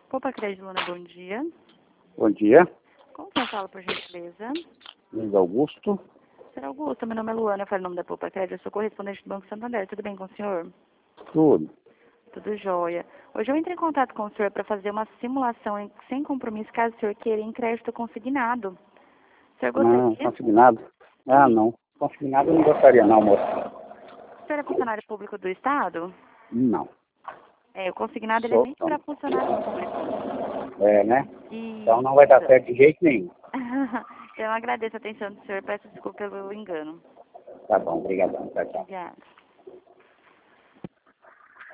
Poupa Crédito, Luna, bom dia. Bom dia, Como você fala, por gentileza? Luiz Augusto. Senhor Augusto, meu nome é Luana, eu falo em nome da Poupa Crédito, eu sou correspondente do Banco Santander. Tudo bem com o senhor? Tudo. Tudo jóia. Hoje eu entrei em contato com o senhor para fazer uma simulação sem compromisso, caso o senhor queira, em crédito consignado. O senhor gostaria Não, disso? consignado. Ah, não. Consignado eu não gostaria não, moço. O senhor é funcionário público do Estado? Não. É, o consignado ele é Sou, nem não. para funcionário público. É, né? E... Então não vai dar certo de jeito nenhum. Eu agradeço a atenção do senhor, peço desculpa pelo engano. Tá bom, obrigadão. Tchau, tchau. Obrigada.